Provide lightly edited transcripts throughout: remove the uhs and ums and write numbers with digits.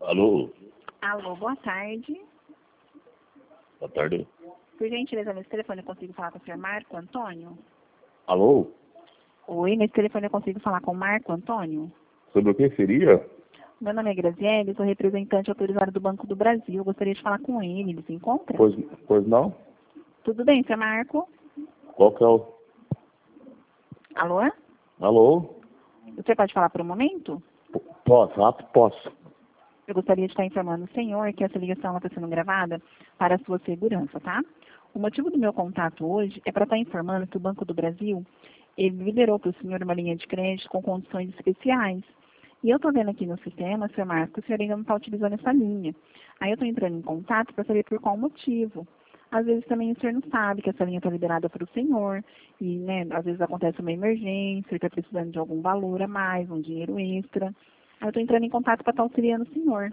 Alô? Alô, boa tarde. Boa tarde. Por gentileza, nesse telefone eu consigo falar com o senhor Marco Antônio? Alô? Oi, nesse telefone eu consigo falar com o Marco Antônio? Sobre o que seria? Meu nome é Graziele, sou representante autorizado do Banco do Brasil. Eu gostaria de falar com ele. Ele se encontra? Pois não? Tudo bem, senhor Marco? Qual que é o... Alô? Alô? Você pode falar por um momento? Posso, rápido, posso. Eu gostaria de estar informando o senhor que essa ligação está sendo gravada para a sua segurança, tá? O motivo do meu contato hoje é para estar informando que o Banco do Brasil, ele liberou para o senhor uma linha de crédito com condições especiais. E eu estou vendo aqui no sistema, senhor Marcos, que o senhor ainda não está utilizando essa linha. Aí eu estou entrando em contato para saber por qual motivo. Às vezes também o senhor não sabe que essa linha está liberada para o senhor, e, né, às vezes acontece uma emergência, está precisando de algum valor a mais, um dinheiro extra. Aí eu estou entrando em contato para estar auxiliando o senhor.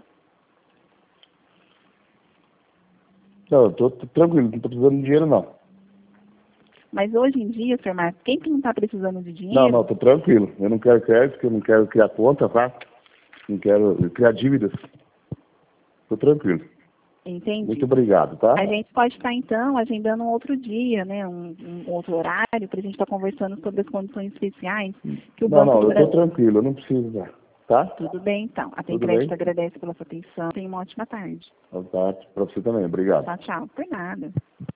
Não, eu tô tranquilo, não tô precisando de dinheiro, não. Mas hoje em dia, senhor Marcos, quem que não está precisando de dinheiro? Não, tô tranquilo. Eu não quero crédito, eu não quero criar conta, tá? Não quero criar dívidas. Tô tranquilo. Entendi. Muito obrigado, tá? A gente pode estar, então, agendando um outro dia, né, um outro horário, para a gente estar conversando sobre as condições especiais que o Não, Banco do eu tô Brasil... tranquilo, eu não preciso, tá? Tudo bem, então. A Tem Tudo Crédito bem? agradece pela sua atenção. Tenha uma ótima tarde. Boa tarde pra você também, obrigado. Tchau, tchau. Por nada.